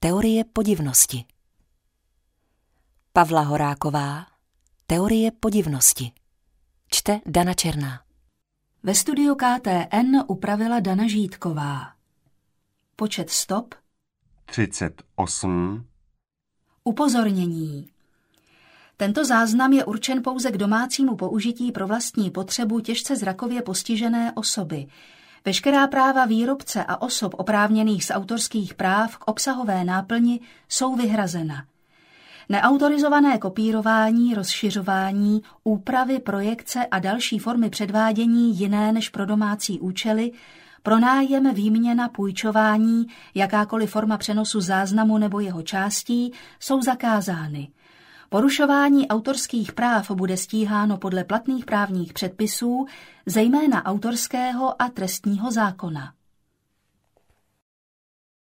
Teorie podivnosti. Pavla Horáková. Teorie podivnosti. Čte Dana Černá. Ve studiu KTN upravila Dana Žítková. Počet stop 38. Upozornění. Tento záznam je určen pouze k domácímu použití pro vlastní potřebu těžce zrakově postižené osoby. Veškerá práva výrobce a osob oprávněných z autorských práv k obsahové náplni jsou vyhrazena. Neautorizované kopírování, rozšiřování, úpravy, projekce a další formy předvádění jiné než pro domácí účely, pronájem, výměna, půjčování, jakákoliv forma přenosu záznamu nebo jeho částí jsou zakázány. Porušování autorských práv bude stíháno podle platných právních předpisů, zejména autorského a trestního zákona.